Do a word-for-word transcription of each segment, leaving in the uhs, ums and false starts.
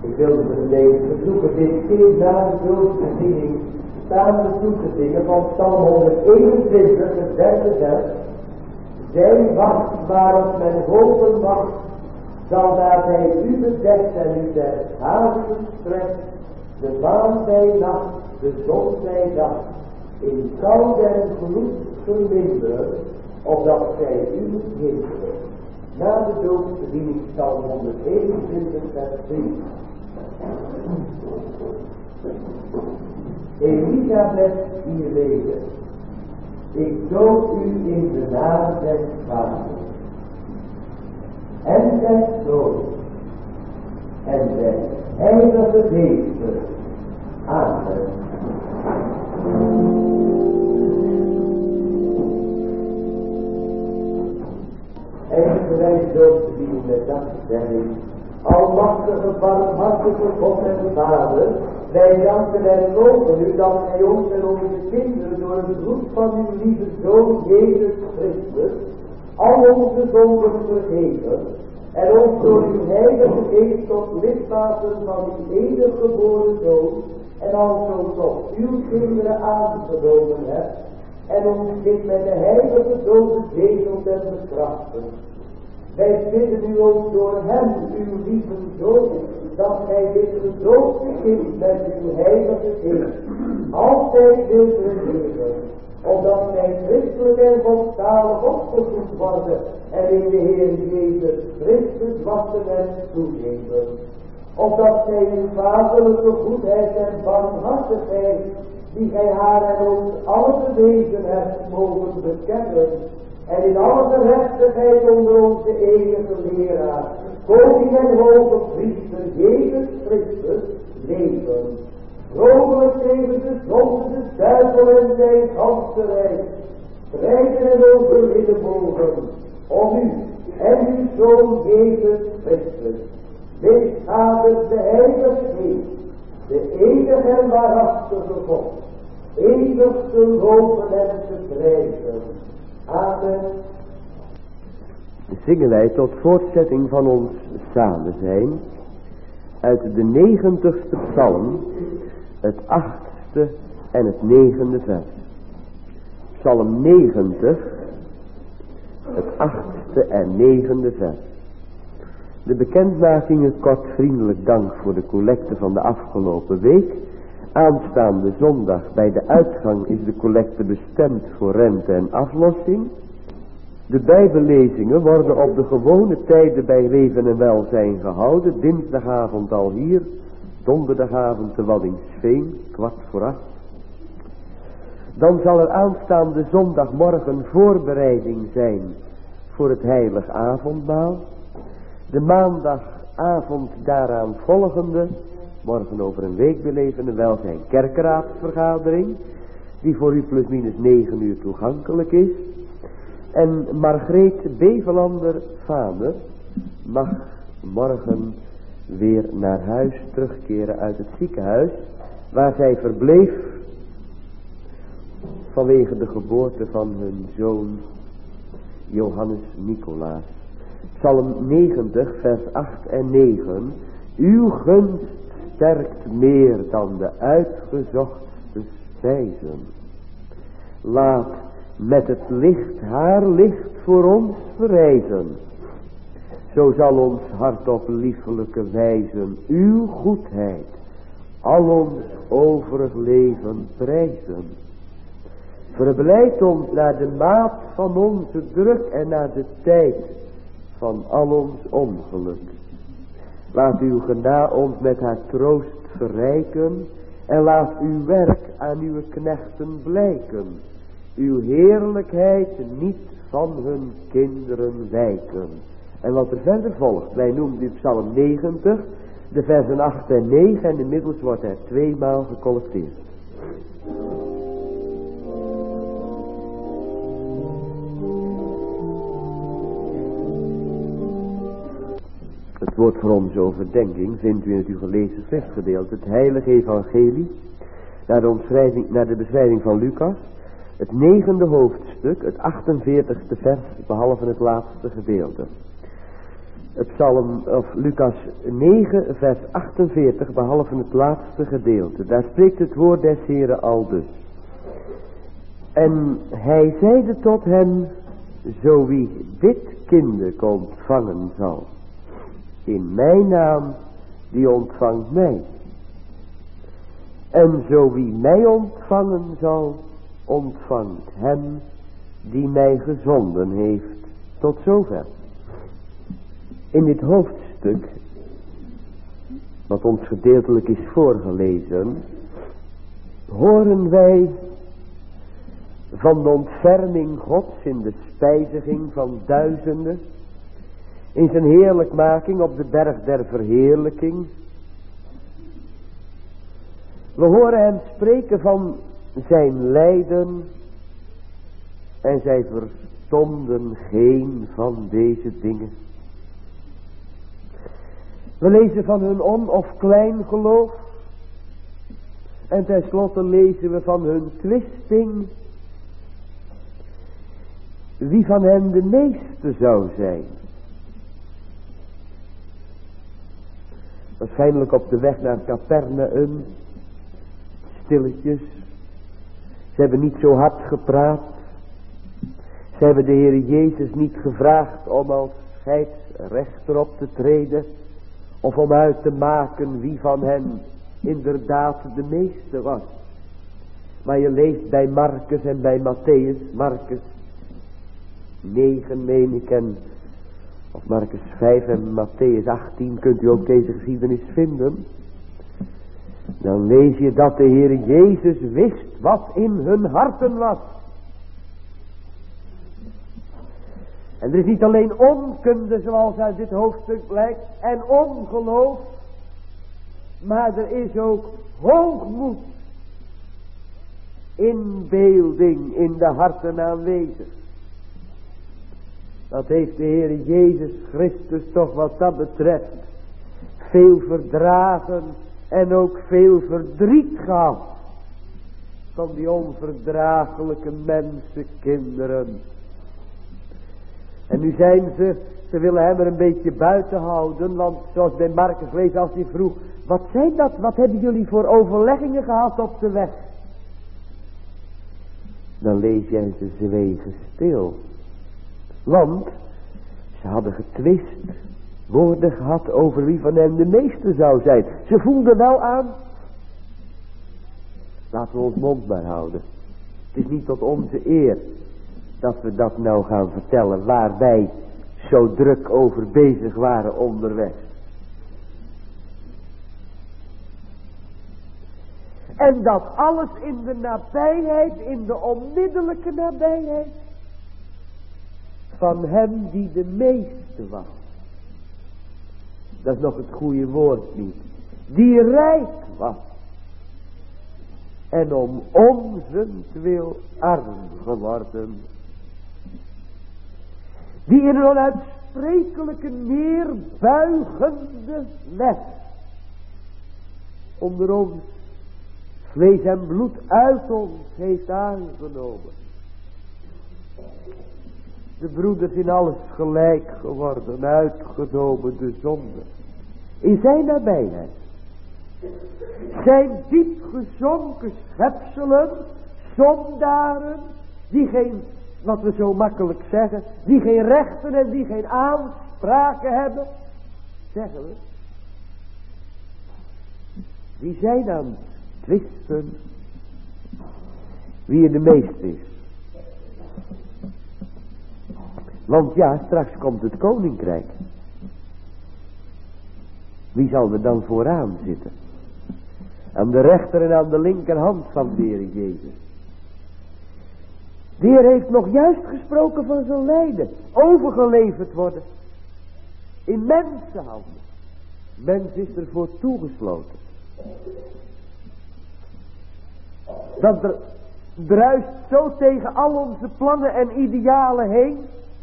Ik wilde het leven verzoeken, dit keer na de doodbediening staan de toe te zingen van Psalm honderdeenentwintig, het derde vers. Zij wacht waarop men hopen mag, zal dat hij u bedekt en u der schaduwen strekt, de maan bij nacht, de zon bij dag, in kou en gloed verminderen, opdat zij u niet hinderen. Na de doodsbediening Psalm honderdeenentwintig, vers drie. Elisabeth Irene, ik dood u in de naam des vaders en des zoons en des heilige geestes. Amen. En wij doodsbediening met dankzegging. Almachtige, barmhartige God en Vader, wij danken en loven u dat gij ons en onze kinderen door het bloed van uw lieve Zoon Jezus Christus al onze zonden vergeven en ons door uw heilige geest tot lidmaten van uw enig geboren Zoon en alzo tot uw kinderen aangenomen hebt en ons dit met de heilige Zoon gezegend en bekrachtigd. Wij bidden u ook door hem, uw lieve Zoon, dat gij dit gedoopte kind met uw heilige geest altijd wilt regeren, opdat wij christelijk en godzalig opgevoed worden en in de Heer Jezus Christus wachten en toegeven. Opdat zij uw vaderlijke goedheid en barmhartigheid, die gij haar en ons alle bewezen hebt, mogen bekennen. En in alle gerechtigheid onder onze enige leraar, koning en hoge priester Jezus Christus, leven. Vromelijk tegen de zonde, de duivel en zijn ganse rijk, strijden en overwinnen mogen, om u en uw Zoon Jezus Christus. Dit Vader, de Heilige Geest, de enige en waarachtige God, eeuwig te loven en te prijzen. Amen. Zingen wij tot voortzetting van ons samen zijn uit de negentigste psalm, het achtste en het negende vers. Psalm negentig, het achtste en negende vers. De bekendmakingen kort vriendelijk dank voor de collecte van de afgelopen week. Aanstaande zondag bij de uitgang is de collecte bestemd voor rente en aflossing. De bijbellezingen worden op de gewone tijden bij Leven en Welzijn gehouden. Dinsdagavond al hier, donderdagavond te Waddinxveen, kwart voor acht. Dan zal er aanstaande zondagmorgen voorbereiding zijn voor het heilig avondmaal. De maandagavond daaraan volgende, morgen over een week beleven en Welzijn kerkraadsvergadering, die voor u plus minus negen uur toegankelijk is. En Margreet Bevelander vader mag morgen weer naar huis terugkeren uit het ziekenhuis, waar zij verbleef vanwege de geboorte van hun zoon Johannes Nicolaas. Psalm negentig vers acht en negen. Uw gunst sterkt meer dan de uitgezochte spijzen. Laat met het licht haar licht voor ons verrijzen. Zo zal ons hart op liefelijke wijzen uw goedheid al ons overig leven prijzen. Verblijd ons naar de maat van onze druk en naar de tijd van al ons ongeluk. Laat uw genade ons met haar troost verrijken en laat uw werk aan uw knechten blijken. Uw heerlijkheid niet van hun kinderen wijken. En wat er verder volgt, wij noemen dit Psalm negentig, de versen acht en negen en inmiddels wordt er tweemaal gecollecteerd. Het woord voor onze overdenking vindt u in het u gelezen schriftgedeelte, het heilige evangelie, naar de, omschrijving, naar de beschrijving van Lucas, het negende hoofdstuk, het achtenveertigste vers, behalve het laatste gedeelte. het psalm of Lucas negen vers achtenveertig, behalve het laatste gedeelte. Daar spreekt het woord des Heren aldus. En hij zeide tot hen, zo wie dit kind ontvangen zal, in mijn naam, die ontvangt mij. En zo wie mij ontvangen zal, ontvangt hem die mij gezonden heeft. Tot zover. In dit hoofdstuk, wat ons gedeeltelijk is voorgelezen, horen wij van de ontferming Gods in de spijziging van duizenden, in zijn heerlijkmaking op de berg der verheerlijking. We horen hem spreken van zijn lijden en zij verstomden geen van deze dingen. We lezen van hun on- of klein geloof. En tenslotte lezen we van hun twisting. Wie van hen de meeste zou zijn. Waarschijnlijk op de weg naar Capernaum. Stilletjes. Ze hebben niet zo hard gepraat. Ze hebben de Heer Jezus niet gevraagd om als scheidsrechter op te treden. Of om uit te maken wie van hen inderdaad de meeste was. Maar je leest bij Marcus en bij Matthäus. Marcus negen meen ik en of Marcus vijf en Matthäus achttien kunt u ook deze geschiedenis vinden. Dan lees je dat de Heer Jezus wist wat in hun harten was. En er is niet alleen onkunde zoals uit dit hoofdstuk blijkt en ongeloof, maar er is ook hoogmoed, inbeelding in de harten aanwezig. Dat heeft de Heer Jezus Christus toch wat dat betreft veel verdragen en ook veel verdriet gehad van die onverdraaglijke mensenkinderen. En nu zijn ze, ze willen hem er een beetje buiten houden, want zoals bij Marcus lezen als hij vroeg, wat zijn dat, wat hebben jullie voor overleggingen gehad op de weg? Dan lees jij ze zwegen stil. Want ze hadden getwist, woorden gehad over wie van hen de meeste zou zijn. Ze voelden wel aan, laten we ons mond maar houden. Het is niet tot onze eer dat we dat nou gaan vertellen waar wij zo druk over bezig waren onderweg. En dat alles in de nabijheid, in de onmiddellijke nabijheid van hem die de meeste was. Dat is nog het goede woord niet. Die rijk was. En om onzentwil arm geworden. Die in een onuitsprekelijke neerbuigende weg onder ons vlees en bloed uit ons heeft aangenomen. De broeders in alles gelijk geworden, uitgenomen de zonde. In zijn nabijheid. Zijn diep gezonken schepselen, zondaren, die geen, wat we zo makkelijk zeggen, die geen rechten en die geen aanspraken hebben, zeggen we. Die zijn aan het twisten wie er de meeste is. Want ja, straks komt het koninkrijk. Wie zal er dan vooraan zitten? Aan de rechter en aan de linkerhand van de Heer Jezus. De Heer heeft nog juist gesproken van zijn lijden. Overgeleverd worden. In mensenhanden. Mens is ervoor toegesloten. Dat er druist zo tegen al onze plannen en idealen heen.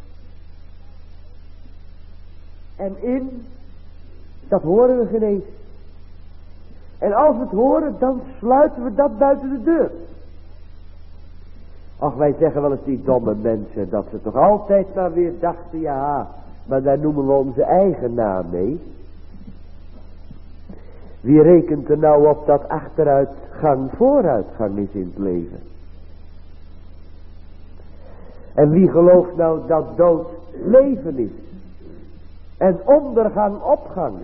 En in, dat horen we geen eens. En als we het horen, dan sluiten we dat buiten de deur. Ach, wij zeggen wel eens die domme mensen, dat ze toch altijd maar weer dachten, ja, maar daar noemen we onze eigen naam mee. Wie rekent er nou op dat achteruitgang vooruitgang is in het leven? En wie gelooft nou dat dood leven is? En ondergang opgang?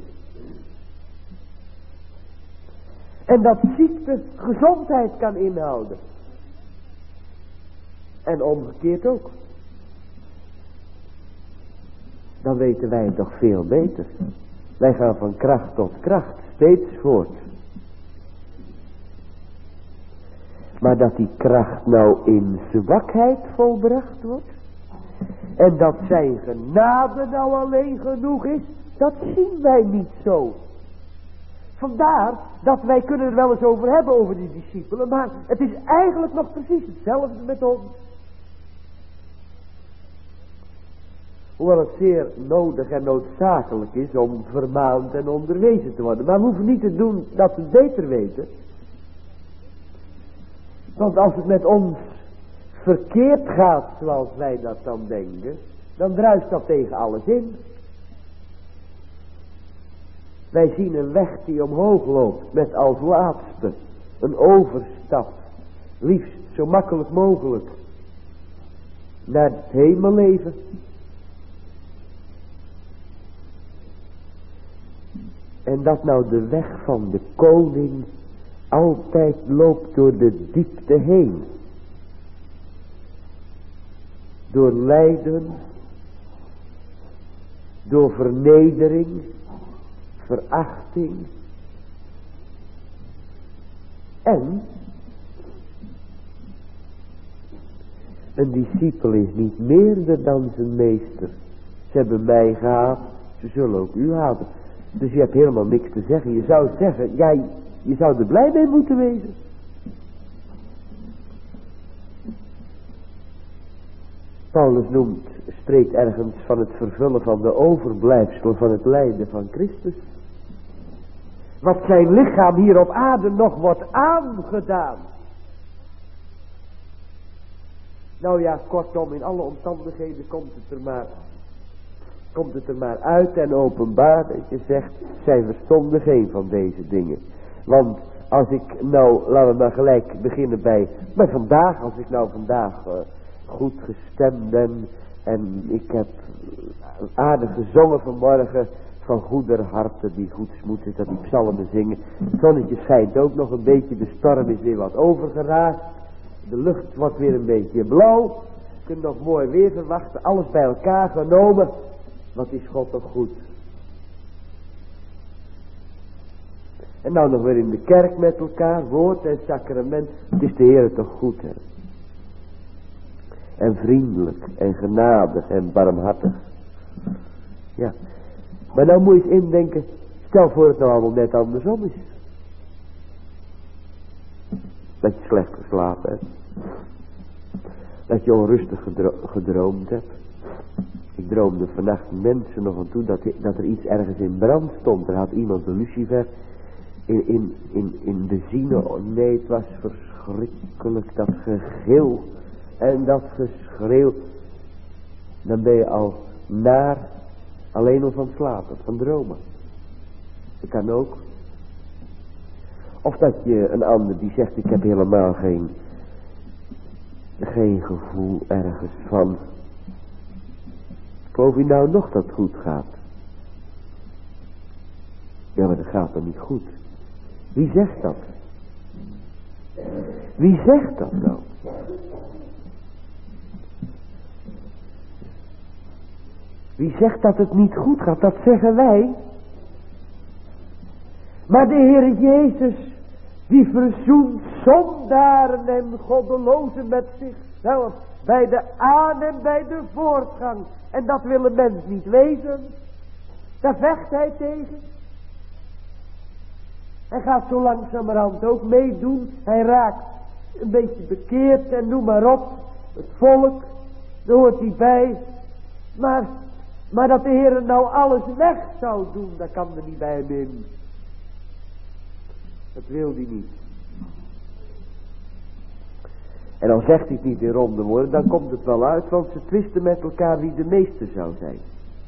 En dat ziekte gezondheid kan inhouden? En omgekeerd ook. Dan weten wij het toch veel beter. Wij gaan van kracht tot kracht steeds voort. Maar dat die kracht nou in zwakheid volbracht wordt. En dat zijn genade nou alleen genoeg is. Dat zien wij niet zo. Vandaar dat wij kunnen er wel eens over hebben over die discipelen. Maar het is eigenlijk nog precies hetzelfde met ons. Hoewel het zeer nodig en noodzakelijk is om vermaand en onderwezen te worden. Maar we hoeven niet te doen dat we het beter weten. Want als het met ons verkeerd gaat zoals wij dat dan denken, dan druist dat tegen alles in. Wij zien een weg die omhoog loopt met als laatste een overstap. Liefst zo makkelijk mogelijk naar het hemelleven. En dat nou de weg van de koning altijd loopt door de diepte heen. Door lijden, door vernedering, verachting. En een discipel is niet meerder dan zijn meester. Ze hebben mij gehaat, ze zullen ook u haten. Dus je hebt helemaal niks te zeggen. Je zou zeggen, jij, je zou er blij mee moeten wezen. Paulus noemt, spreekt ergens van het vervullen van de overblijfsel van het lijden van Christus. Wat zijn lichaam hier op aarde nog wordt aangedaan. Nou ja, kortom, in alle omstandigheden komt het er maar, komt het er maar uit en openbaar dat je zegt, zij verstonden geen van deze dingen. Want als ik nou, laten we maar gelijk beginnen bij, bij vandaag, als ik nou vandaag uh, goed gestemd ben en ik heb aardig gezongen vanmorgen, van goeder harte die goedsmoed is, dat die psalmen zingen. Het zonnetje schijnt ook nog een beetje, de storm is weer wat overgeraakt. De lucht wordt weer een beetje blauw. Je kunt nog mooi weer verwachten, alles bij elkaar genomen. Wat is God toch goed. En nou nog weer in de kerk met elkaar, woord en sacrament. Het is de Heer toch goed, hè. En vriendelijk en genadig en barmhartig. Ja. Maar nou moet je eens indenken, stel voor het nou allemaal net andersom is. Dat je slecht geslapen hebt. Dat je onrustig gedro- gedroomd hebt. Ik droomde vannacht mensen nog aan toe dat, dat er iets ergens in brand stond. Er had iemand een lucifer in, in, in, in de ziene. Oh nee, het was verschrikkelijk, dat gegil en dat geschreeuw. Dan ben je al naar, alleen al van slapen, van dromen. Dat kan ook. Of dat je een ander die zegt, ik heb helemaal geen, geen gevoel ergens van. Geloof je nou nog dat het goed gaat? Ja, maar dat gaat dan niet goed. Wie zegt dat? Wie zegt dat nou? Wie zegt dat het niet goed gaat? Dat zeggen wij. Maar de Heer Jezus, die verzoent zondaren en goddelozen met zichzelf, bij de aan- en bij de voortgang. En dat wil een mens niet wezen. Daar vecht hij tegen. Hij gaat zo langzamerhand ook meedoen. Hij raakt een beetje bekeerd en noem maar op. Het volk, daar hoort hij bij. Maar, maar dat de Heer nou alles weg zou doen, dat kan er niet bij hem in. Dat wil hij niet. En dan zegt hij het niet in ronde woorden, dan komt het wel uit, want ze twisten met elkaar wie de meester zou zijn.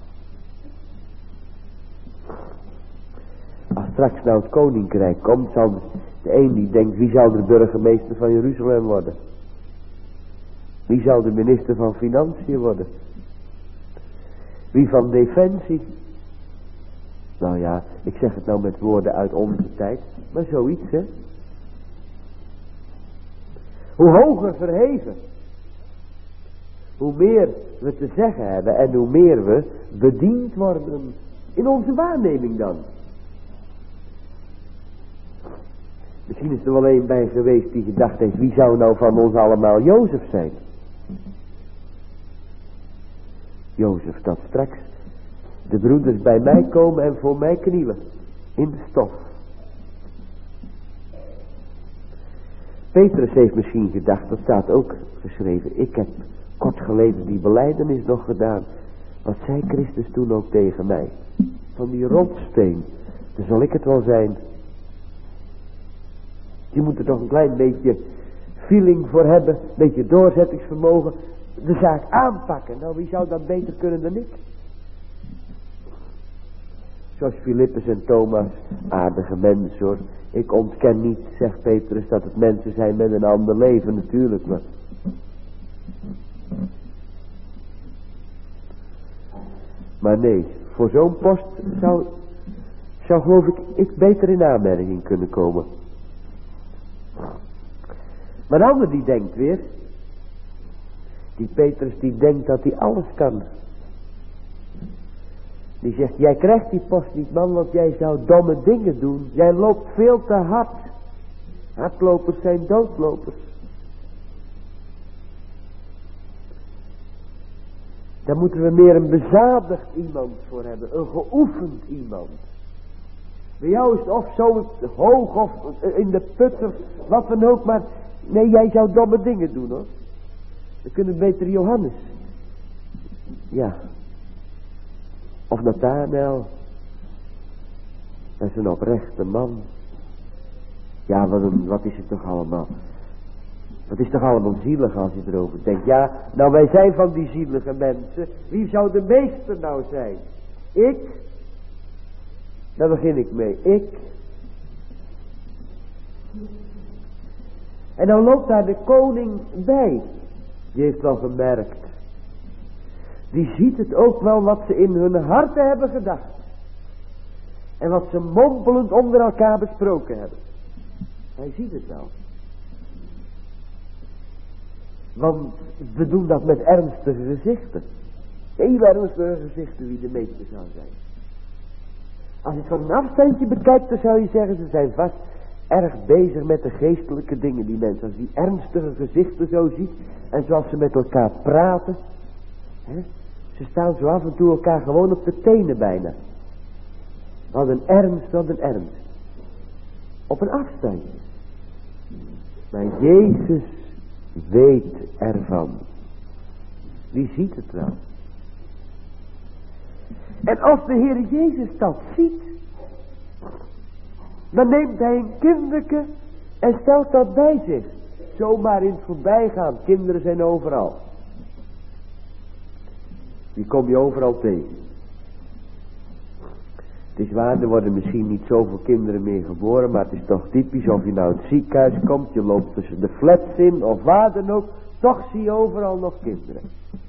straks nou het koninkrijk komt, zal de een die denkt, wie zal de burgemeester van Jeruzalem worden? Wie zal de minister van Financiën worden? Wie van Defensie? Nou ja, ik zeg het nou met woorden uit onze tijd, maar zoiets, hè. Hoe hoger verheven, hoe meer we te zeggen hebben en hoe meer we bediend worden in onze waarneming dan. Misschien is er wel een bij geweest die gedacht heeft, wie zou nou van ons allemaal Jozef zijn? Jozef, dat straks de broeders bij mij komen en voor mij knielen in de stof. Petrus heeft misschien gedacht, dat staat ook geschreven, ik heb kort geleden die belijdenis nog gedaan. Wat zei Christus toen ook tegen mij? Van die rotsteen, dan zal ik het wel zijn. Je moet er toch een klein beetje feeling voor hebben, een beetje doorzettingsvermogen, de zaak aanpakken. Nou, wie zou dat beter kunnen dan ik? Zoals Filippus en Thomas, aardige mensen hoor. Ik ontken niet, zegt Petrus, dat het mensen zijn met een ander leven, natuurlijk, maar... Maar nee, voor zo'n post zou, zou geloof ik, ik beter in aanmerking kunnen komen. Maar de ander die denkt weer, die Petrus die denkt dat hij alles kan. Die zegt, jij krijgt die post niet man, want jij zou domme dingen doen. Jij loopt veel te hard. Hardlopers zijn doodlopers. Daar moeten we meer een bezadigd iemand voor hebben. Een geoefend iemand. Bij jou is het of zo hoog of in de putter, wat dan ook, maar nee, jij zou domme dingen doen hoor. We kunnen beter Johannes. Ja. Of Nathanael. Dat is een oprechte man. Ja, wat, een, wat is het toch allemaal. Wat is toch allemaal zielig als je erover denkt. Ja, nou wij zijn van die zielige mensen. Wie zou de meester nou zijn? Ik? Daar begin ik mee. Ik. En dan loopt daar de koning bij. Die heeft wel gemerkt. Die ziet het ook wel wat ze in hun harten hebben gedacht. En wat ze mompelend onder elkaar besproken hebben. Hij ziet het wel. Want we doen dat met ernstige gezichten. Heel ernstige gezichten wie de meester zou zijn. Als je het van een afstandje bekijkt, dan zou je zeggen, ze zijn vast erg bezig met de geestelijke dingen, die mensen. Als je die ernstige gezichten zo ziet, en zoals ze met elkaar praten. Hè, ze staan zo af en toe elkaar gewoon op de tenen bijna. Wat een ernst, wat een ernst. Op een afstandje. Maar Jezus weet ervan. Die ziet het wel. En als de Heer Jezus dat ziet, dan neemt hij een kinderke en stelt dat bij zich. Zomaar in het voorbijgaan. Kinderen zijn overal. Die kom je overal tegen. Het is waar, er worden misschien niet zoveel kinderen meer geboren, maar het is toch typisch of je nou het ziekenhuis komt, je loopt tussen de flats in of waar dan ook, toch zie je overal nog kinderen.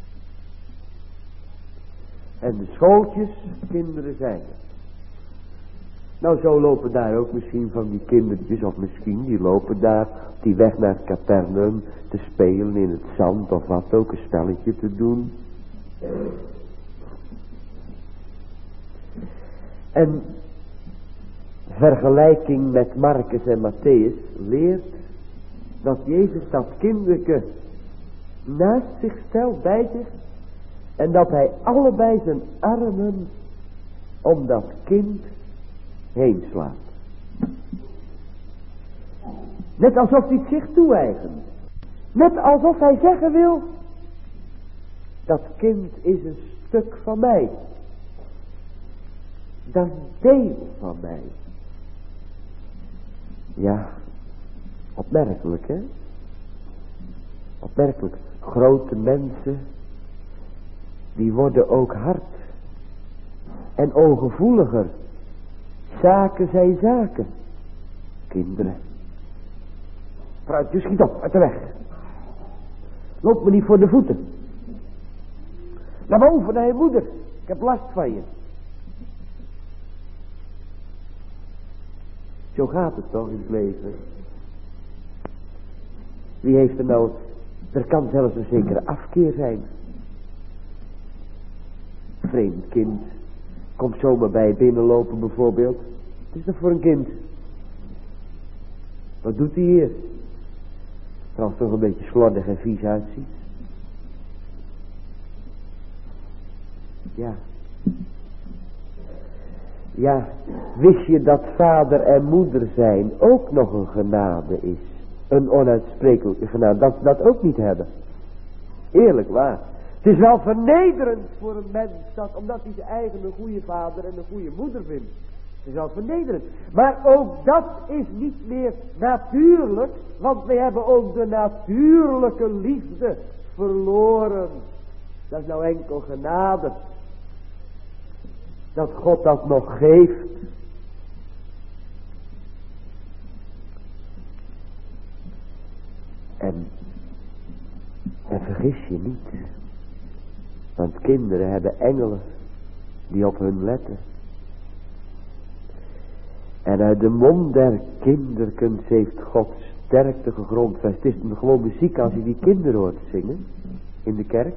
En de schooltjes, kinderen zijn er. Nou, zo lopen daar ook misschien van die kindertjes, of misschien die lopen daar op die weg naar het Capernaum te spelen in het zand of wat ook, een spelletje te doen. En vergelijking met Marcus en Matthäus leert dat Jezus dat kinderke naast zich stelt, bij zich, en dat hij allebei zijn armen om dat kind heen slaat. Net alsof hij het zich toe-eigent. Net alsof hij zeggen wil, dat kind is een stuk van mij. Dat is deel van mij. Ja, opmerkelijk hè. Opmerkelijk. Grote mensen, die worden ook hard en ongevoeliger Zaken zijn zaken. Kinderen. Fruitje, schiet op, uit de weg. Loop me niet voor de voeten. Naar boven, naar je moeder. Ik heb last van je. Zo gaat het toch in het leven. Wie heeft er nou... Er kan zelfs een zekere afkeer zijn. Vreemd kind. Komt zomaar bij je binnenlopen bijvoorbeeld. Wat is dat voor een kind? Wat doet hij hier? Terwijl het toch een beetje slordig en vies uitziet. Ja. Ja, wist je dat vader en moeder zijn ook nog een genade is? Een onuitsprekelijke genade, dat ze dat ook niet hebben. Eerlijk waar. Het is wel vernederend voor een mens, dat, omdat hij zijn eigen een goede vader en een goede moeder vindt. Het is wel vernederend. Maar ook dat is niet meer natuurlijk, want we hebben ook de natuurlijke liefde verloren. Dat is nou enkel genade. Dat God dat nog geeft. En, en vergis je niet. Want kinderen hebben engelen die op hun letten. En uit de mond der kinderkens heeft God sterkte gegrondvest. Het is gewoon muziek als je die kinderen hoort zingen in de kerk.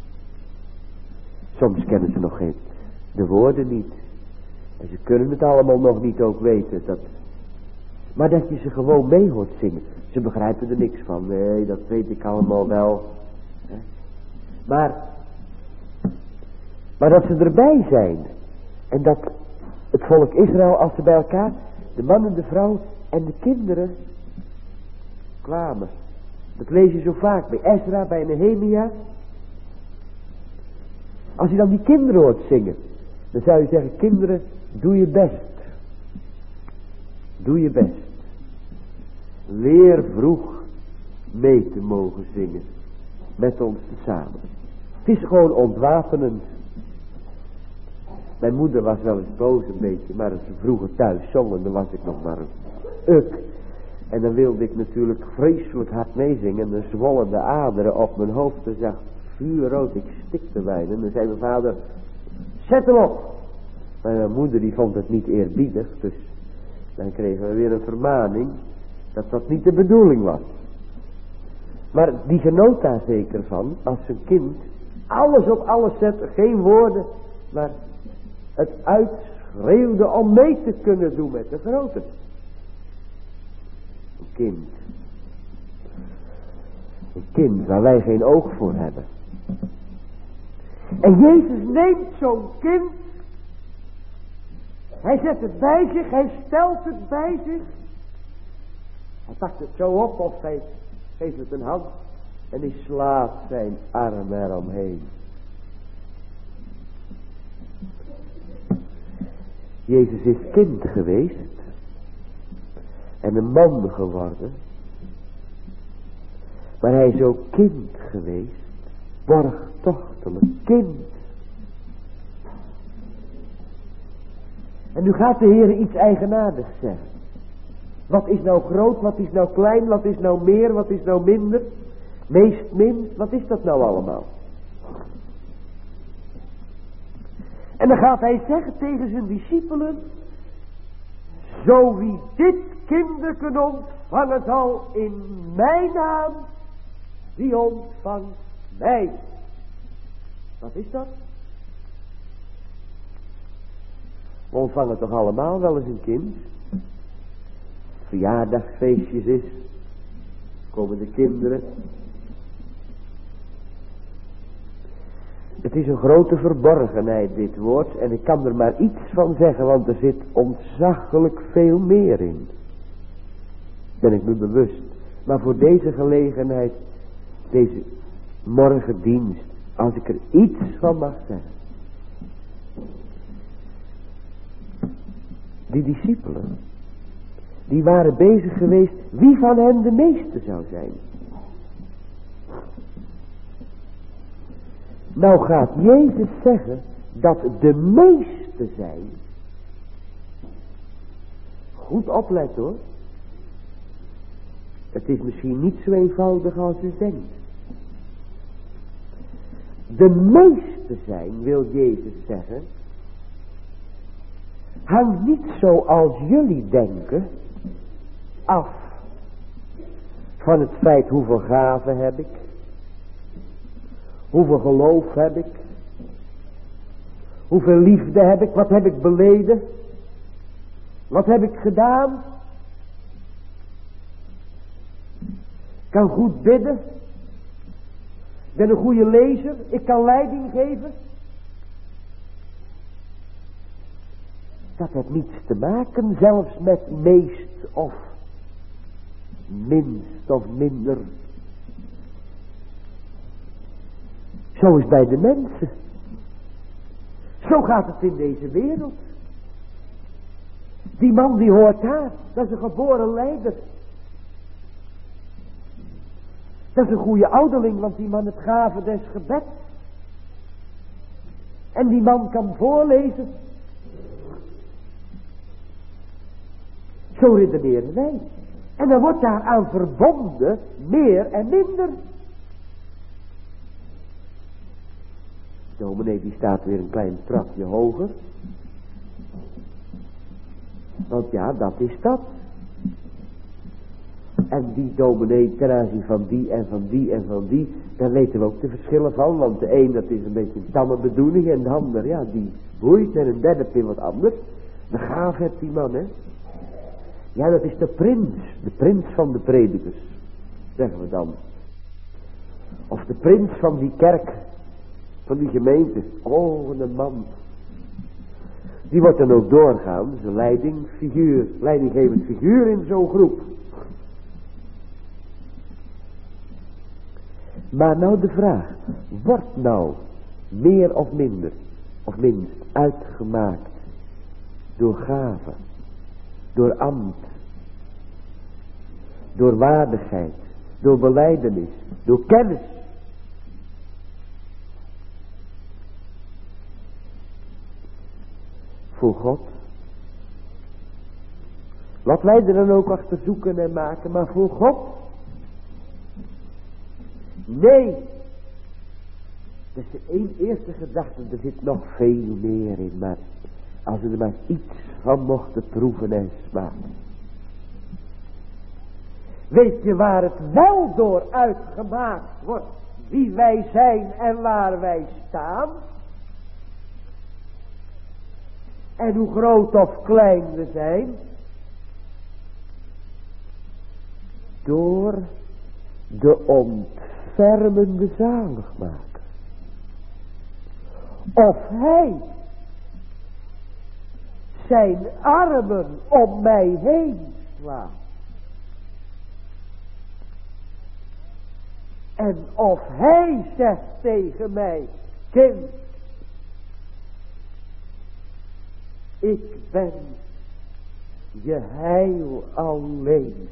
Soms kennen ze nog geen de woorden niet. En ze kunnen het allemaal nog niet ook weten. Dat... Maar dat je ze gewoon mee hoort zingen. Ze begrijpen er niks van. Nee, dat weet ik allemaal wel. Maar, maar dat ze erbij zijn. En dat het volk Israël, als ze bij elkaar, de man en de vrouw en de kinderen kwamen. Dat lees je zo vaak bij Ezra, bij Nehemia. Als je dan die kinderen hoort zingen, dan zou je zeggen, kinderen, doe je best. Doe je best. Leer vroeg mee te mogen zingen. Met ons samen. Het is gewoon ontwapenend. Mijn moeder was wel eens boos een beetje, maar als ze vroeger thuis zongen, dan was ik nog maar een uk. En dan wilde ik natuurlijk vreselijk hard meezingen. En dan zwollen de aderen op mijn hoofd. En zag vuurrood, ik stikte bijna. En dan zei mijn vader, zet hem op. Maar mijn moeder die vond het niet eerbiedig. Dus dan kregen we weer een vermaning dat dat niet de bedoeling was. Maar die genoot daar zeker van, als een kind alles op alles zet, geen woorden, maar het uitschreeuwde om mee te kunnen doen met de grote. Een kind. Een kind waar wij geen oog voor hebben. En Jezus neemt zo'n kind. Hij zet het bij zich, hij stelt het bij zich. Hij pakt het zo op of hij geeft het een hand. En hij slaat zijn arm eromheen. Jezus is kind geweest. En een man geworden. Maar hij is ook kind geweest. Borgtochtelijk kind. En nu gaat de Heer iets eigenaardigs zeggen. Wat is nou groot, wat is nou klein, wat is nou meer, wat is nou minder? Meest, minst, wat is dat nou allemaal? En dan gaat hij zeggen tegen zijn discipelen. Zo wie dit kinderken ontvangen zal in mijn naam, die ontvangt mij. Wat is dat? We ontvangen toch allemaal wel eens een kind? Verjaardagsfeestjes is. Komen de kinderen. Het is een grote verborgenheid dit woord. En ik kan er maar iets van zeggen. Want er zit ontzaglijk veel meer in. Ben ik me bewust. Maar voor deze gelegenheid. Deze morgendienst. Als ik er iets van mag zeggen. Die discipelen. Die waren bezig geweest. Wie van hen de meeste zou zijn. Nou gaat Jezus zeggen. Dat de meeste zijn. goed opletten hoor. Het is misschien niet zo eenvoudig als u denkt. De meeste zijn, wil Jezus zeggen, hangt niet zoals jullie denken af van het feit hoeveel gaven heb ik, hoeveel geloof heb ik, hoeveel liefde heb ik, wat heb ik beleden, wat heb ik gedaan. Ik kan goed bidden, ik ben een goede lezer, ik kan leiding geven. Dat heeft niets te maken zelfs met meest of minst of minder. Zo is bij de mensen. Zo gaat het in deze wereld. Die man die hoort daar, dat is een geboren leider. Dat is een goede ouderling, want die man het gave des gebeds. En die man kan voorlezen. Zo redeneren wij. En dan wordt daaraan verbonden meer en minder. Dominee die staat weer een klein trapje hoger. Want ja, dat is dat. En die dominee ten aanzien van die en van die en van die, daar weten we ook de verschillen van. Want de een dat is een beetje een tamme bedoeling en de ander ja die boeit en een derde weer wat anders. De gaaf heeft die man hè. Ja dat is de prins, de prins van de predikers, zeggen we dan. Of de prins van die kerk, van die gemeente. Oh een man. Die wordt dan ook doorgaan, dus een leidingfiguur, leidinggevend figuur in zo'n groep. Maar nou de vraag, wordt nou meer of minder, of minst, uitgemaakt door gave, door ambt, door waardigheid, door belijdenis, door kennis? Voor God. Wat wij er dan ook achter zoeken en maken, maar voor God. Nee. Dat is de een eerste gedachte, er zit nog veel meer in, maar als we er maar iets van mochten proeven en smaken. Weet je waar het wel door uitgemaakt wordt, wie wij zijn en waar wij staan? En hoe groot of klein we zijn? Door de ontfermende zaligmaker. Of hij zijn armen om mij heen slaat. En of hij zegt tegen mij, kind, ik ben je heil alleen.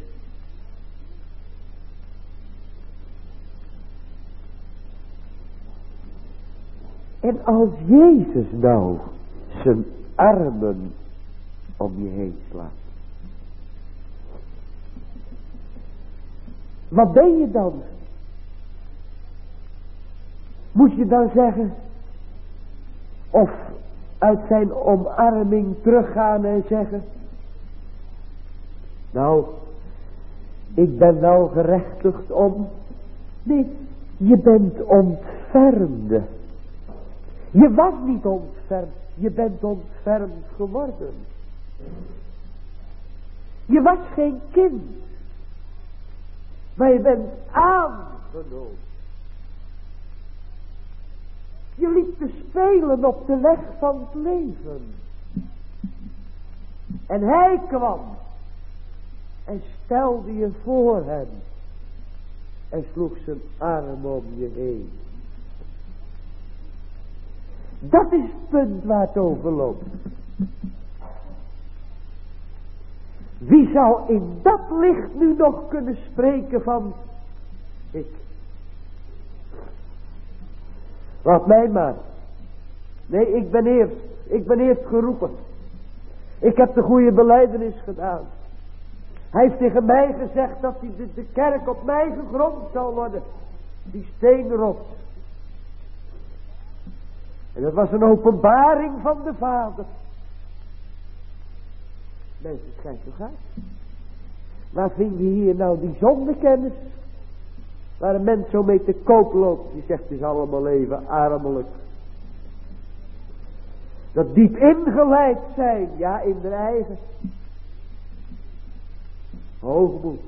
En als Jezus nou zijn armen om je heen slaat. Wat ben je dan? Moet je dan zeggen, of uit zijn omarming teruggaan en zeggen, nou, ik ben wel gerechtigd om. Nee, je bent ontfermde. Je was niet ontfermd, je bent ontfermd geworden. Je was geen kind, maar je bent aangenomen. Je liep te spelen op de weg van het leven. En hij kwam en stelde je voor hem en sloeg zijn arm om je heen. Dat is het punt waar het over loopt. Wie zou in dat licht nu nog kunnen spreken van ik? Laat mij maar. Nee, ik ben eerst. Ik ben eerst geroepen. Ik heb de goede belijdenis gedaan. Hij heeft tegen mij gezegd dat die, de, de kerk op mij gegrond zal worden. Die steenrots. En dat was een openbaring van de Vader. Mensen, kijk toch uit. Waar vind je hier nou die zondekennis? Waar een mens zo mee te koop loopt. Die zegt het is allemaal even armelijk. Dat diep ingeleid zijn. Ja, in de eigen. Hoogmoed.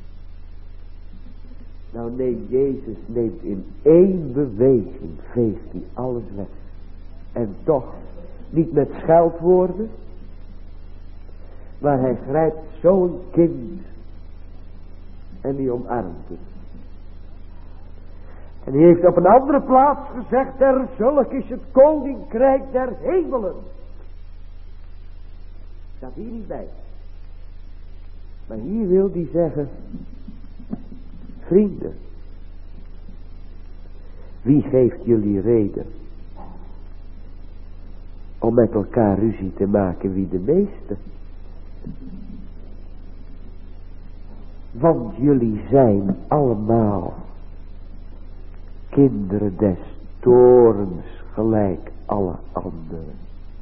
Nou neemt Jezus neemt in één beweging. Veegt hij alles weg. En toch. Niet met scheldwoorden. Maar hij grijpt zo'n kind. En die omarmt het. En hij heeft op een andere plaats gezegd. Er zulk is het koninkrijk der hemelen. Staat hier niet bij. Maar hier wil hij zeggen. Vrienden. Wie geeft jullie reden. Om met elkaar ruzie te maken wie de meeste. Want jullie zijn allemaal kinderen des toorns gelijk alle anderen.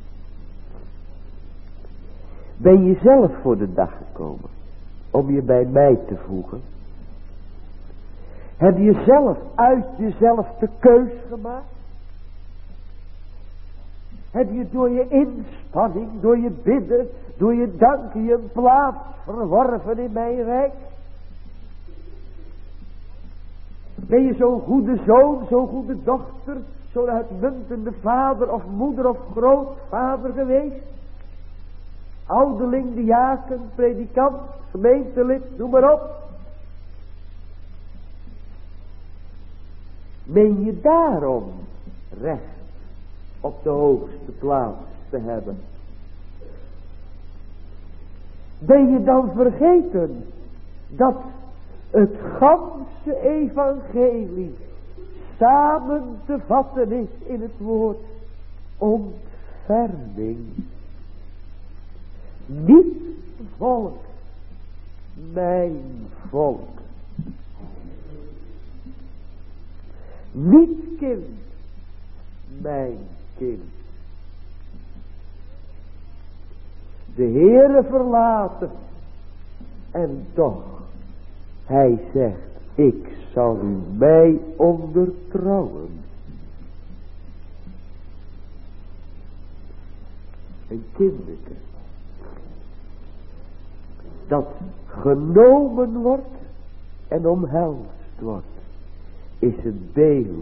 Ben je zelf voor de dag gekomen om je bij mij te voegen? Heb je zelf uit jezelf de keus gemaakt? Heb je door je inspanning, door je bidden, door je danken je een plaats verworven in mijn rijk? Ben je zo'n goede zoon, zo'n goede dochter, zo'n uitmuntende vader of moeder of grootvader geweest? Ouderling, diaken, predikant, gemeentelid, noem maar op. Meen je daarom recht op de hoogste plaats te hebben? Ben je dan vergeten dat het ganse evangelie samen te vatten is in het woord ontferming? Niet volk, mijn volk. Niet kind, mijn kind. De Heere verlaten. En toch, hij zegt, ik zal u mij ondertrouwen. Een kinderke. Dat genomen wordt en omhelst wordt. Is het beeld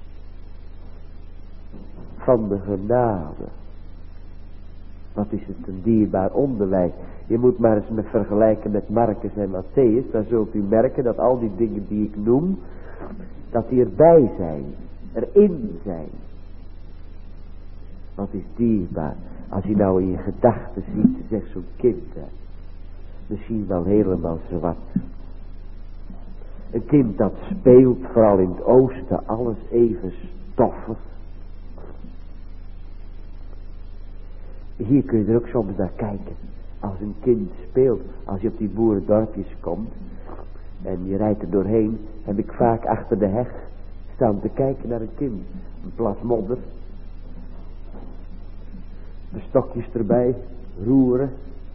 van de genade. Wat is het een dierbaar onderwijs. Je moet maar eens met vergelijken met Marcus en Matthäus. Dan zult u merken dat al die dingen die ik noem. Dat die erbij zijn. Erin zijn. Wat is dierbaar. Als je nou in je gedachten ziet. Zegt zo'n kind. Hè, misschien wel helemaal zwart. Een kind dat speelt, vooral in het oosten, alles even stoffig. Hier kun je er ook soms naar kijken. Als een kind speelt, als je op die boerendorpjes komt en je rijdt er doorheen, heb ik vaak achter de heg staan te kijken naar een kind. Een plas modder. De stokjes erbij, roeren.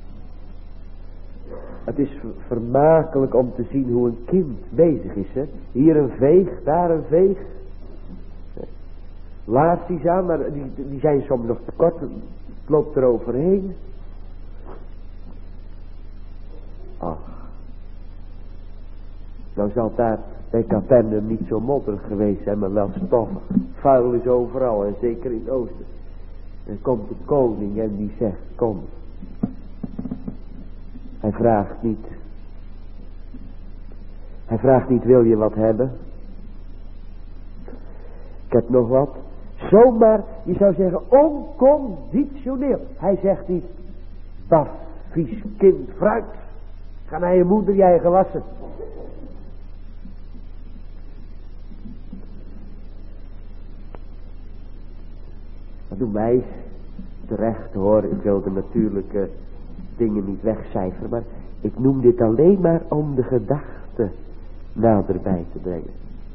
Het is vermakelijk om te zien hoe een kind bezig is. Hè? Hier een veeg, daar een veeg. Laarsjes aan, maar die, die zijn soms nog te kort. Het loopt er overheen. Ach. Nou zal daar bij Capernaum niet zo modderig geweest zijn, maar wel stoffig. Vuil is overal en zeker in het oosten. En komt de koning en die zegt, kom. Hij vraagt niet. Hij vraagt niet, wil je wat hebben? Ik heb nog wat. Zomaar, je zou zeggen, onconditioneel. Hij zegt niet, baf, vies kind, fruit. Ga naar je moeder, jij gewassen. Wat doen wij? terecht hoor, ik wil de natuurlijke dingen niet wegcijferen, maar ik noem dit alleen maar om de gedachte naderbij te brengen.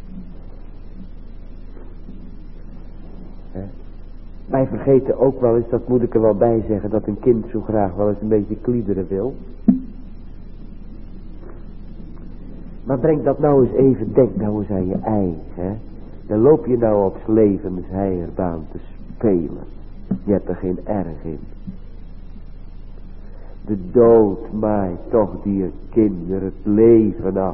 He? Wij vergeten ook wel eens, dat moet ik er wel bij zeggen, dat een kind zo graag wel eens een beetje kliederen wil. Maar breng dat nou eens even, denk nou eens aan je eigen. Hè? Dan loop je nou op 's levens heierbaan te spelen. Je hebt er geen erg in. De dood maait toch die kinderen het leven af.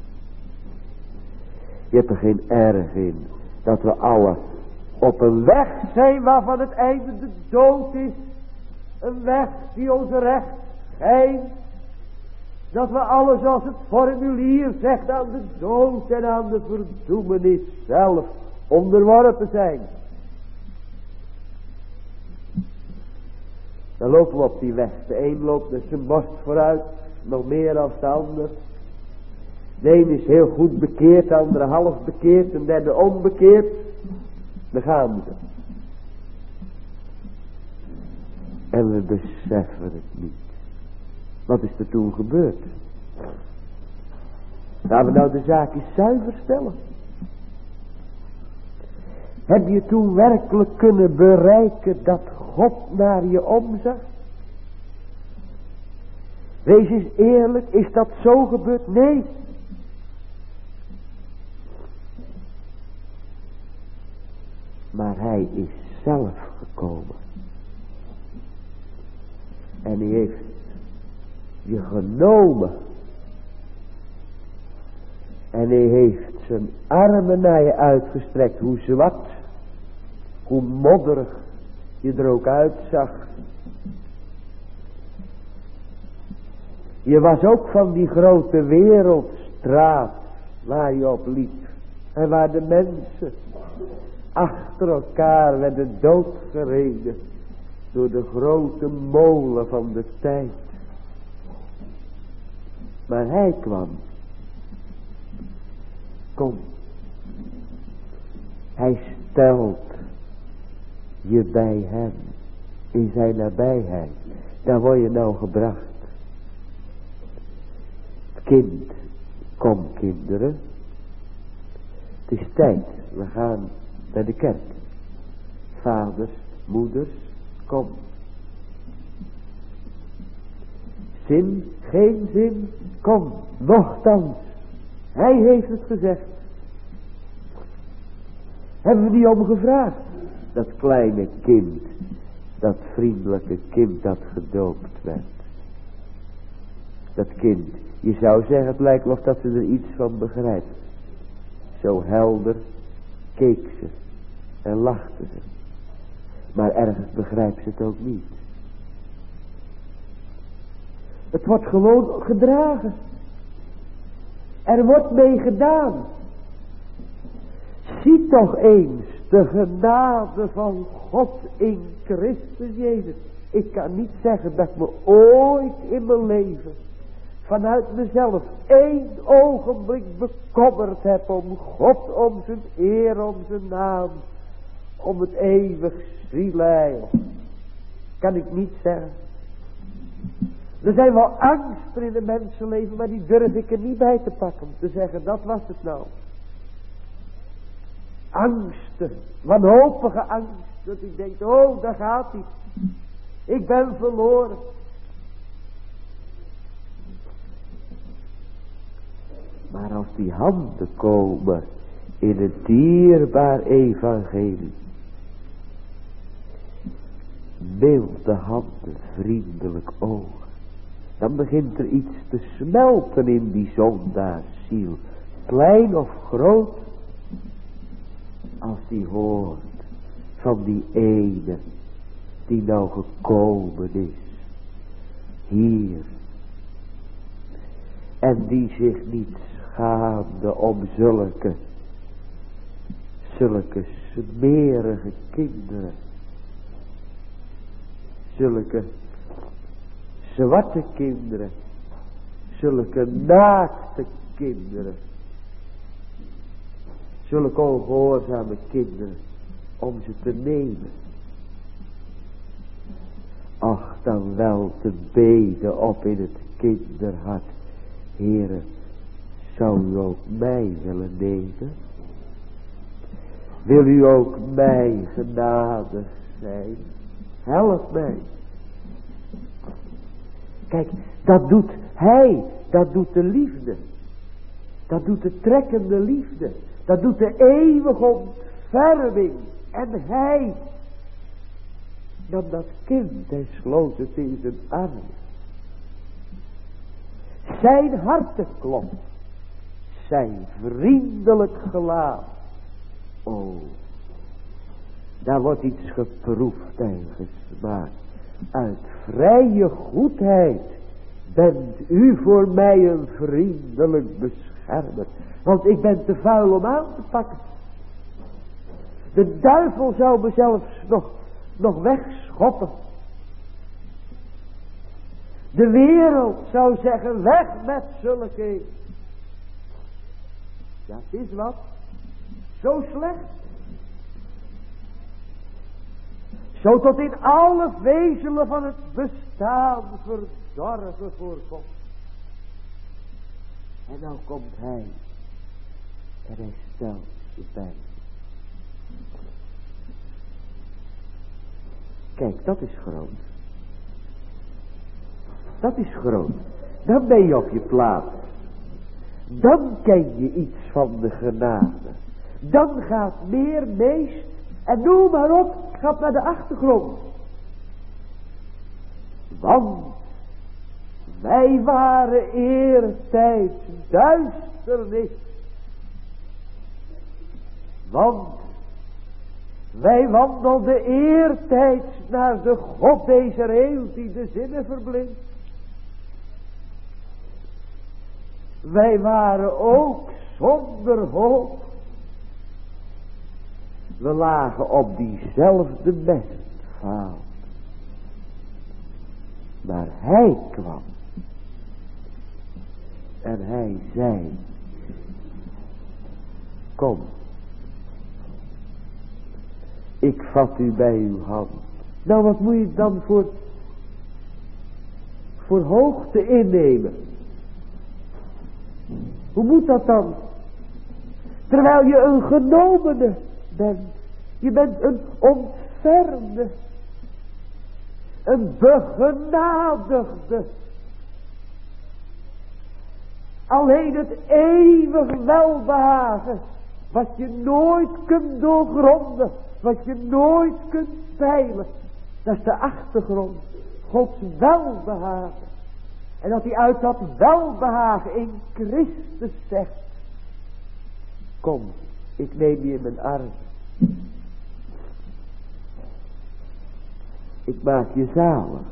Je hebt er geen erg in dat we alle op een weg zijn waarvan het einde de dood is. Een weg die onze recht schijnt. Dat we alles als het formulier zegt aan de dood en aan de verdoemenis zelf onderworpen zijn. Dan lopen we op die weg. De een loopt met zijn borst vooruit, nog meer dan de ander. De een is heel goed bekeerd, de andere half bekeerd, de derde onbekeerd. Dan gaan we. En we beseffen het niet. Wat is er toen gebeurd? Laten we nou de zaak eens zuiver stellen. Heb je toen werkelijk kunnen bereiken dat God naar je omzag? Wees eens eerlijk, is dat zo gebeurd? Nee. Maar hij is zelf gekomen. En hij heeft je genomen. En hij heeft zijn armen naar je uitgestrekt. Hoe zwart, hoe modderig je er ook uitzag. Je was ook van die grote wereldstraat waar je op liep. En waar de mensen achter elkaar werden doodgereden door de grote molen van de tijd. Maar hij kwam. Kom. Hij stelt je bij hem. In zijn nabijheid. Daar word je nou gebracht. Kind. Kom kinderen. Het is tijd. We gaan naar de kerk. Vaders, moeders. Kom. Zin, geen zin, kom, nochtans. Hij heeft het gezegd. Hebben we die om gevraagd? Dat kleine kind, dat vriendelijke kind dat gedoopt werd. Dat kind, je zou zeggen, het lijkt of dat ze er iets van begrijpt. Zo helder keek ze en lachte ze. Maar ergens begrijpt ze het ook niet. Het wordt gewoon gedragen. Er wordt mee gedaan. Zie toch eens de genade van God in Christus Jezus. Ik kan niet zeggen dat ik me ooit in mijn leven vanuit mezelf één ogenblik bekommerd heb om God, om zijn eer, om zijn naam, om het eeuwig zielheil. Kan ik niet zeggen. Er zijn wel angsten in het mensenleven, maar die durf ik er niet bij te pakken. Te zeggen, dat was het nou. Angsten, wanhopige angst. Dat ik denk, oh, daar gaat hij. Ik ben verloren. Maar als die handen komen in het dierbaar evangelie. Milde handen, vriendelijk ogen. Dan begint er iets te smelten in die zondaarsziel. Klein of groot. Als die hoort van die ene die nou gekomen is. Hier. En die zich niet schaamde om zulke, zulke smerige kinderen. Zulke zwarte kinderen. Zulke naakte kinderen. Zulke ongehoorzame kinderen. Om ze te nemen. dan wel te beden op in het kinderhart. Heere, zou u ook mij willen nemen? Wil u ook mij genadig zijn? Help mij. Kijk, dat doet hij, dat doet de liefde. Dat doet de trekkende liefde. Dat doet de eeuwige ontferming. En hij nam dat kind en sloot het in zijn armen. Zijn hartenklop, zijn vriendelijk gelaat. O, daar wordt iets geproefd en gesmaakt. Uit vrije goedheid bent u voor mij een vriendelijk beschermer. Want ik ben te vuil om aan te pakken. De duivel zou me zelfs nog, nog wegschoppen. De wereld zou zeggen, weg met zulke. Dat is wat. Zo slecht. Zo tot in alle vezelen van het bestaan verdorven voorkomt. En nou komt hij. En hij stelt je bij. Kijk, dat is groot. Dat is groot. Dan ben je op je plaats. Dan ken je iets van de genade. Dan gaat meer, meest en noem maar op, gaat naar de achtergrond. Want wij waren eertijds duisternis. Want wij wandelden eertijds naar de God deze eeuw die de zinnen verblindt. Wij waren ook zonder hoop. We lagen op diezelfde mestvaal. Maar hij kwam. En hij zei. Kom. Ik vat u bij uw hand. Nou, wat moet je dan voor, voor hoogte innemen? Hoe moet dat dan? Terwijl je een genomene bent. Je bent een ontfermde. Een begenadigde. Alleen het eeuwig welbehagen. Wat je nooit kunt doorgronden. Wat je nooit kunt peilen. Dat is de achtergrond. Gods welbehagen. En dat hij uit dat welbehagen in Christus zegt. Kom, ik neem je in mijn armen. Ik maak je zalig.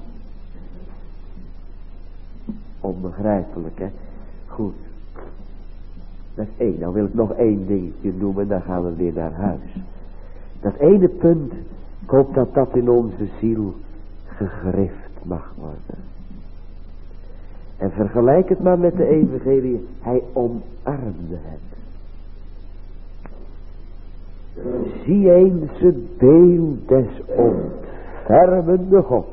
Onbegrijpelijk, hè? Goed. Dat is één. Nou wil ik nog één dingetje noemen en dan gaan we weer naar huis. Dat ene punt, ik hoop dat dat in onze ziel gegrift mag worden. En vergelijk het maar met de evangelie. Hij omarmde het. Zie eens het beeld des ontfermende Gods.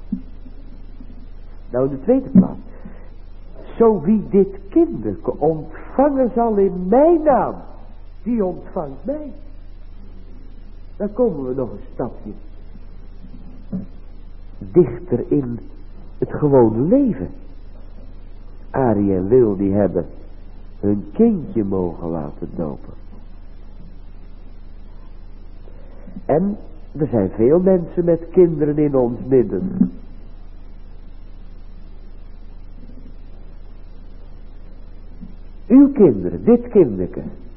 Nou, in de tweede plaats. Zo wie dit kinderke ontvangen zal in mijn naam, die ontvangt mij. Dan komen we nog een stapje dichter in het gewone leven. Arie en Wil die hebben hun kindje mogen laten dopen. En er zijn veel mensen met kinderen in ons midden. Uw kinderen, dit kinderke.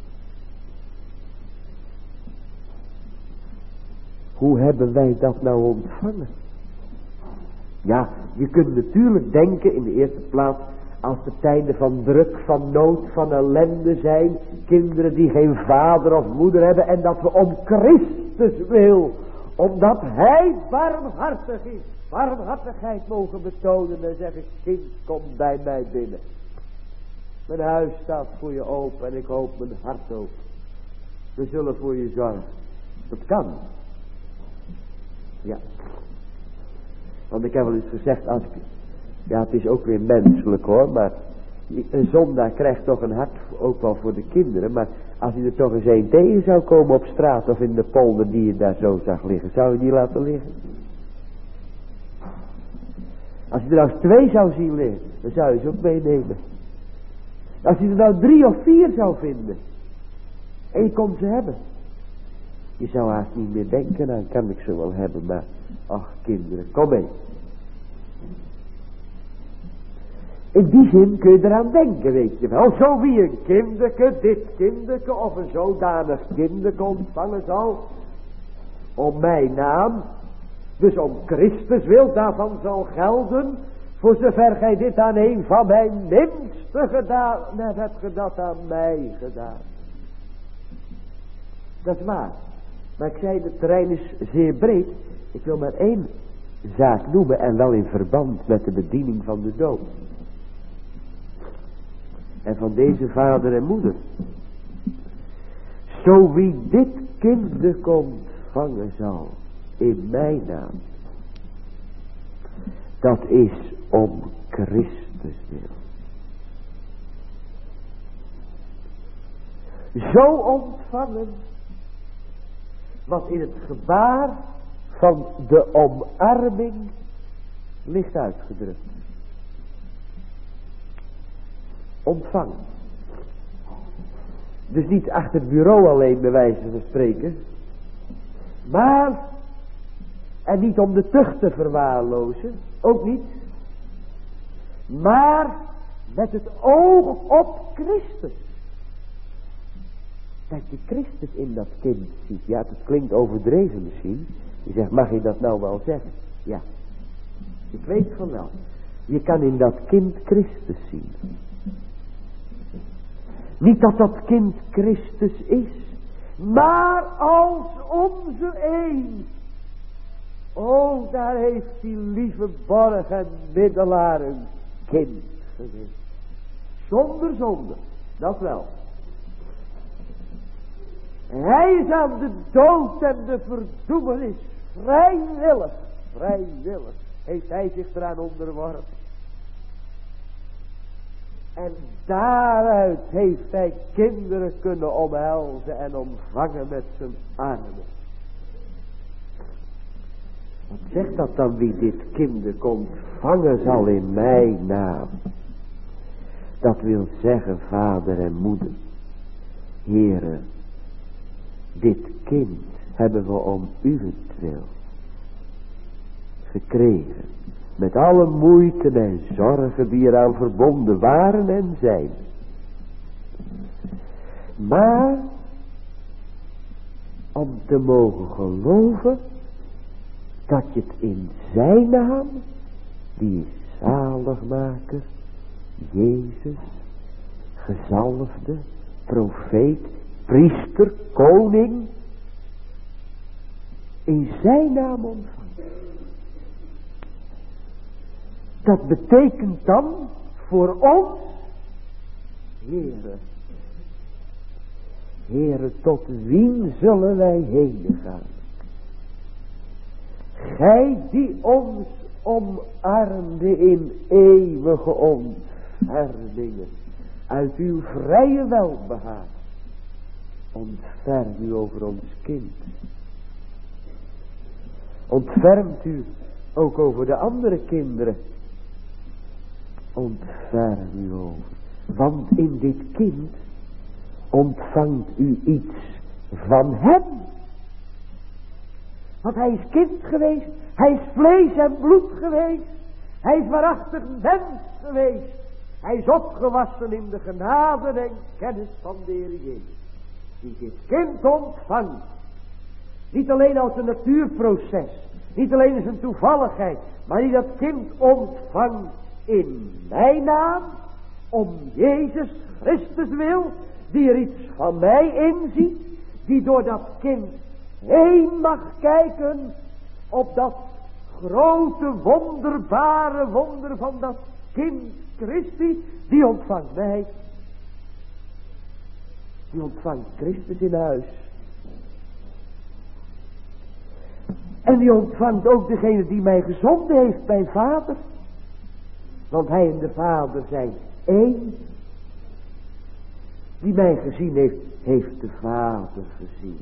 Hoe hebben wij dat nou ontvangen? Ja, je kunt natuurlijk denken in de eerste plaats, als de tijden van druk, van nood, van ellende zijn, kinderen die geen vader of moeder hebben, en dat we om Christus wil, omdat hij barmhartig is, barmhartigheid mogen betonen, dan zeg ik, kind, kom bij mij binnen. Mijn huis staat voor je open en ik hoop mijn hart open. We zullen voor je zorgen. Dat kan. Ja. Want ik heb wel eens gezegd, als ik, ja het is ook weer menselijk hoor, maar een zondaar krijgt toch een hart ook wel voor de kinderen. Maar als je er toch eens een tegen zou komen op straat of in de polder die je daar zo zag liggen, zou je die laten liggen? Als je er nou eens twee zou zien liggen, dan zou je ze ook meenemen. Als je er nou drie of vier zou vinden, en je kon ze hebben. Je zou haast niet meer denken, nou kan ik ze wel hebben, maar ach kinderen, kom mee. In die zin kun je eraan denken, weet je wel. Zo wie een kinderke, dit kinderke of een zodanig kinderke ontvangen zal. Om mijn naam, dus om Christus wil, daarvan zal gelden. Voor zover gij dit aan een van mijn minste gedaan hebt, hebt ge dat aan mij gedaan. Dat is waar. Maar ik zei, het terrein is zeer breed. Ik wil maar één zaak noemen en wel in verband met de bediening van de doop. En van deze vader en moeder. Zo wie dit kind ontvangen zal in mijn naam. Dat is om Christus wil. Zo ontvangen. Wat in het gebaar van de omarming ligt uitgedrukt. Ontvangen. Dus niet achter het bureau alleen bij wijze van spreken. Maar, en niet om de tucht te verwaarlozen, ook niet. Maar met het oog op Christus. Dat je Christus in dat kind ziet. Ja, het klinkt overdreven misschien. Je zegt, mag je dat nou wel zeggen? Ja. Ik weet van wel. Je kan in dat kind Christus zien. Niet dat dat kind Christus is. Maar als onze een. Oh, daar heeft die lieve borg en middelaar een kind geweest. Zonder zonde. Dat wel. Hij is aan de dood en de verdoemenis vrijwillig, vrijwillig heeft hij zich eraan onderworpen. En daaruit heeft hij kinderen kunnen omhelzen en omvangen met zijn armen. Wat zegt dat dan, wie dit kind ontvangen zal in mijn naam? Dat wil zeggen, vader en moeder, Heere, dit kind hebben we om uwentwil gekregen. Met alle moeite en zorgen die eraan verbonden waren en zijn. Maar om te mogen geloven dat je het in zijn naam, die is zaligmaker, Jezus, gezalfde, profeet, priester, koning, in zijn naam ontvangt. Dat betekent dan voor ons, Heere, Heere, tot wien zullen wij heen gaan? Gij die ons omarmde in eeuwige ontfermingen, uit uw vrije welbehagen, ontferm u over ons kind. Ontfermt u ook over de andere kinderen. Ontferm u over. Want in dit kind ontvangt u iets van hem. Want hij is kind geweest. Hij is vlees en bloed geweest. Hij is waarachtig mens geweest. Hij is opgewassen in de genade en kennis van de Heer Jezus. Die dit kind ontvangt. Niet alleen als een natuurproces. Niet alleen als een toevalligheid. Maar die dat kind ontvangt in mijn naam. Om Jezus Christus wil. Die er iets van mij inziet. Die door dat kind heen mag kijken. Op dat grote wonderbare wonder van dat kind Christi. Die ontvangt mij. Die ontvangt Christus in huis. En die ontvangt ook degene die mij gezonden heeft, mijn vader. Want hij en de vader zijn één. Die mij gezien heeft, heeft de vader gezien.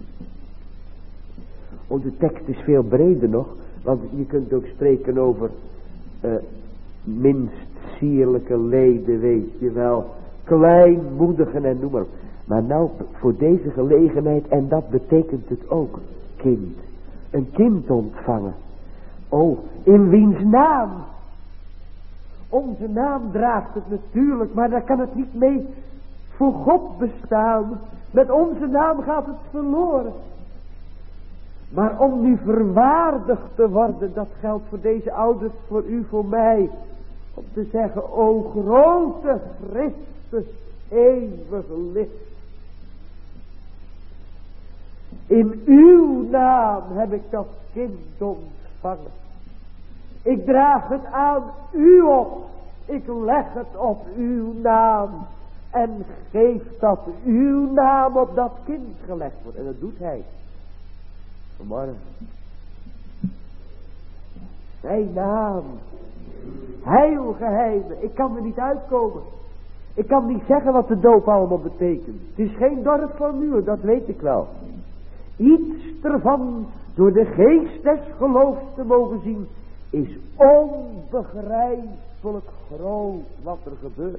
Onze tekst is veel breder nog. Want je kunt ook spreken over uh, minst sierlijke leden, weet je wel. Kleinmoedigen en noem maar op. Maar nou voor deze gelegenheid, en dat betekent het ook, kind. Een kind ontvangen. Oh, in wiens naam? Onze naam draagt het natuurlijk, maar daar kan het niet mee voor God bestaan. Met onze naam gaat het verloren. Maar om nu verwaardigd te worden, dat geldt voor deze ouders, voor u, voor mij. Om te zeggen, o grote Christus, eeuwige licht. In uw naam heb ik dat kind ontvangen. Ik draag het aan u op. Ik leg het op uw naam. En geef dat uw naam op dat kind gelegd wordt. En dat doet hij. Vanmorgen. Zijn naam. Heilgeheimen. Ik kan er niet uitkomen. Ik kan niet zeggen wat de doop allemaal betekent. Het is geen dorpsformulier, dat weet ik wel. Iets ervan door de geest des geloofs te mogen zien, is onbegrijpelijk groot wat er gebeurt.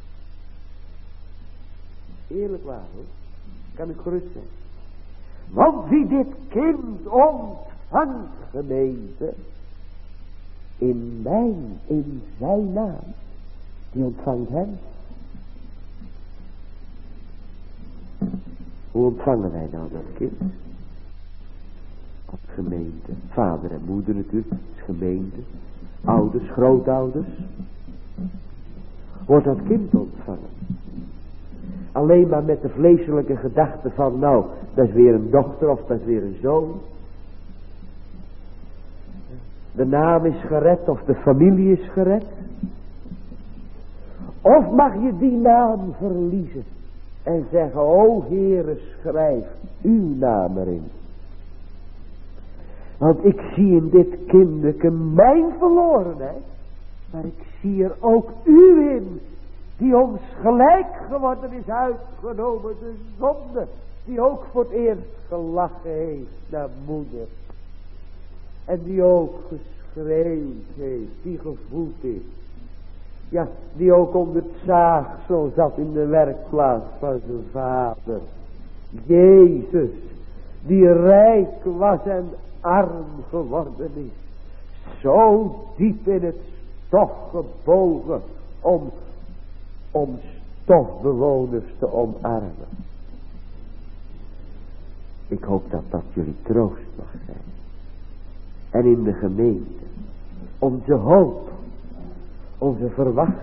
Eerlijk waar hoor, kan ik gerust zijn. Want wie dit kind ontvangt, gemeente, in mijn, in zijn naam, die ontvangt hem. Hoe ontvangen wij nou dat kind? Als gemeente, vader en moeder natuurlijk, als gemeente, ouders, grootouders. Wordt dat kind ontvangen? Alleen maar met de vleeselijke gedachte van, nou, dat is weer een dochter of dat is weer een zoon. De naam is gered of de familie is gered. Of mag je die naam verliezen en zeggen, o Heere, schrijf uw naam erin. Want ik zie in dit kindeke mijn verlorenheid, maar ik zie er ook u in, die ons gelijk geworden is uitgenomen, de zonde, die ook voor het eerst gelachen heeft naar moeder. En die ook geschreeuwd heeft, die gevoeld is. Ja, die ook onder het zaagsel zat in de werkplaats van zijn vader. Jezus, die rijk was en arm geworden is. Zo diep in het stof gebogen om, om stofbewoners te omarmen. Ik hoop dat dat jullie troost mag zijn. En in de gemeente, onze hoop, onze verwachting,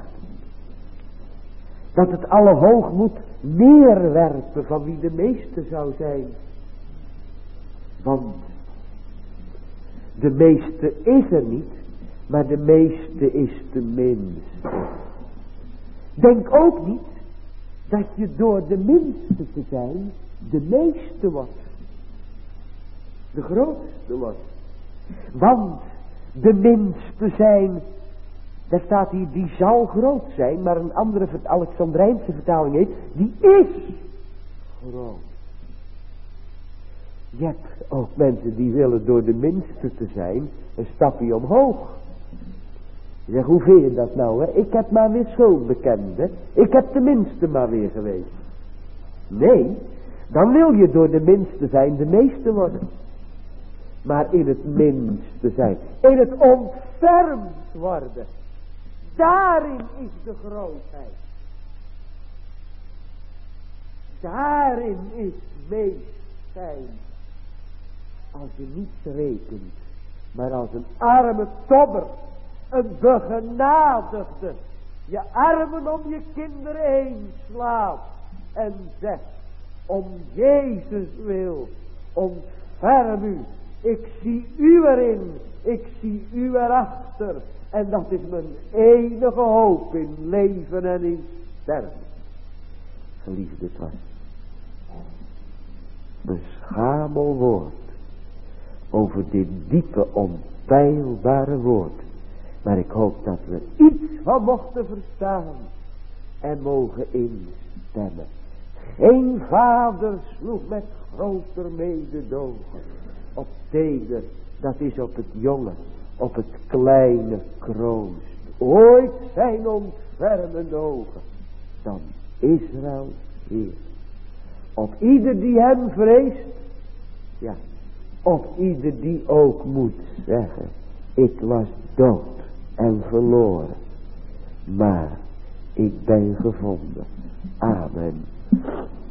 dat het alle hoogmoed neerwerpen van wie de meeste zou zijn. Want de meeste is er niet, maar de meeste is de minste. Denk ook niet dat je door de minste te zijn de meeste wordt. De grootste wordt. Want de minste zijn, daar staat hier, die zal groot zijn, maar een andere Alexandrijnse vertaling heet, die is groot. Je hebt ook mensen die willen door de minste te zijn een stapje omhoog. Je zegt, hoe vind je dat nou? Hè? Ik heb maar weer schuldbekenden. Ik heb de minste maar weer geweest. Nee, dan wil je door de minste zijn de meeste worden. Maar in het minste zijn, in het ontfermd worden, daarin is de grootheid. Daarin is meest zijn. Als je niets rekent, maar als een arme tobber, een begenadigde, je armen om je kinderen heen slaat en zegt, om Jezus wil, ontferm u. Ik zie u erin, ik zie u erachter. En dat is mijn enige hoop in leven en in sterven. Geliefde, het was een schamel woord over dit diepe, onpeilbare woord. Maar ik hoop dat we iets van mochten verstaan en mogen instemmen. Geen vader sloeg met groter mededogen op teder, dat is op het jonge, op het kleine kroost. Ooit zijn ontfermende ogen dan Israëls Heer. Op ieder die hem vreest, ja, op ieder die ook moet zeggen, ik was dood en verloren, maar ik ben gevonden. Amen.